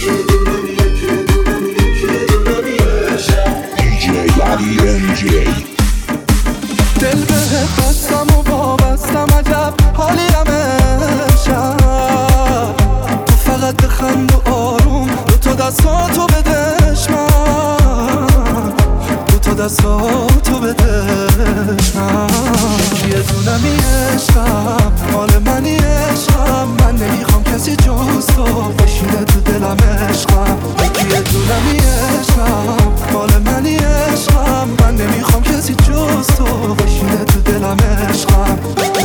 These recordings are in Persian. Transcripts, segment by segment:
علی MJ. دل بهت بستم و وابستم، عجب حالیم امشب. تو فقط بخند و آروم، دوتا دستاتو بدش من، دوتا دستاتو بدش من. یه دونمی عشقم، مال منی عشقم، من نمیخوام کسی جز تو بشینه تو دلم عشقم. یه دونمی عشقم، مال منی عشقم، من نمیخوام کسی جز تو بشینه تو دلم عشقم.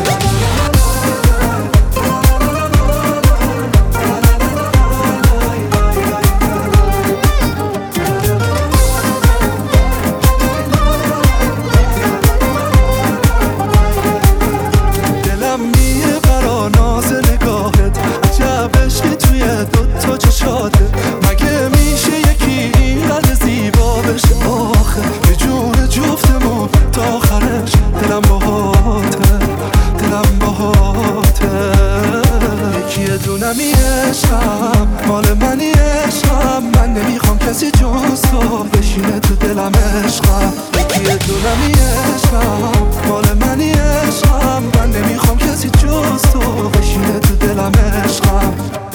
دلم میه برا ناز نگاهت، عجب عشقی توی دوتا چشاته. مگه میشه یکی اینقدر زیبا بشه آخه؟ یه جون جفتمون تا آخرش، دلم باهاته، دلم باهاته. یکی یه دونمی عشقم، مال منی عشقم، من نمیخوام کسی جز تو بشینه تو دلم عشقم. یکی یه دونمی عشقم، مال منی عشقم، من نمیخوام کسی جز تو بشینه تو دلم عشقم.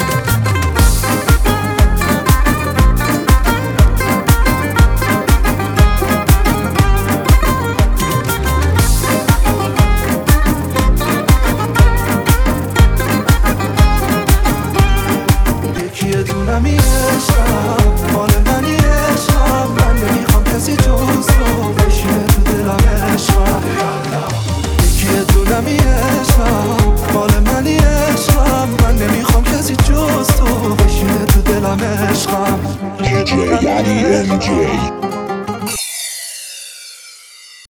یه دونمی عشقم، مال منی عشقم، من نمیخوام کسی جز تو بشینه تو دلم عشقم. یکی یه دونمی عشقم، مال منی عشقم، من نمیخوام کسی جز تو بشینه تو دلم عشقم. DJ علی MJ.